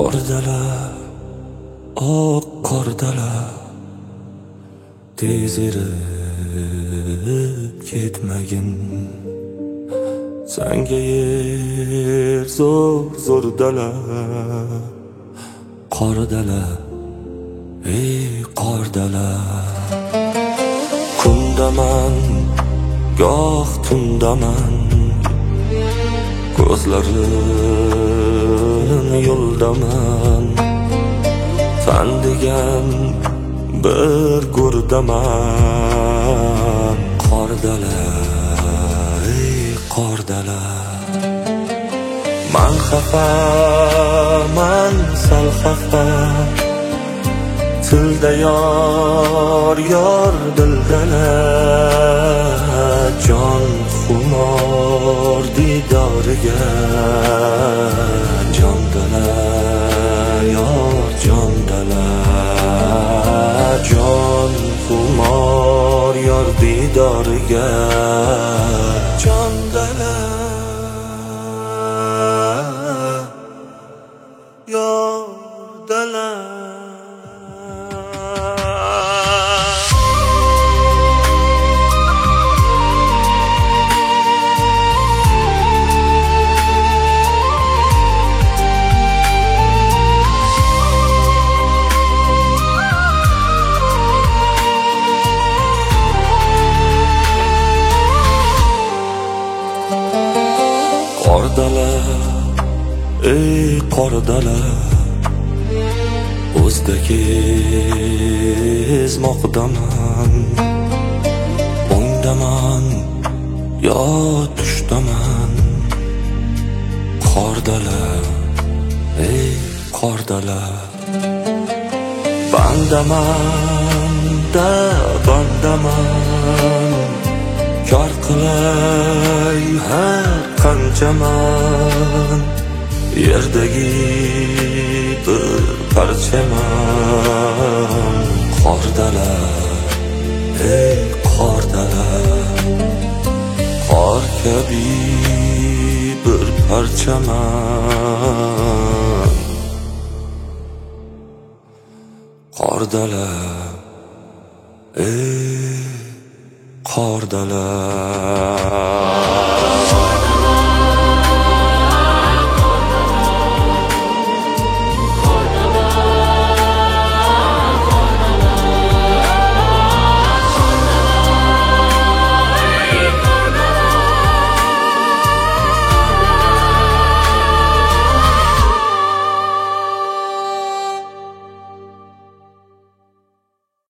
Qordalar, oq qordalar, tez erib ketmagin. Senga yer zo'r dalar, qordalar, ey qordalar. Kundaman, goh tundaman, ko'zlarim yo'ldaman. Sen degan bir go'rdaman. Qordalar, ey qordalar. Man xafa, man sal xafa, tilda yor dildalar. Jon xumor didoriga, jondalar, yor jondalar. Jon xumor yor didoriga, jondalar, yordalar. Qordalar, ey qordalar, o'zda kezmoqdaman. O'ngdaman yo tushdaman. Qordalar, ey qordalar. Bandaman da bandaman, kor qilay har qanchaman. Yerdagi bir parchaman. Qordalar, ey qordalar, qor kabi bir parchaman. Qordalar, ey qordalar.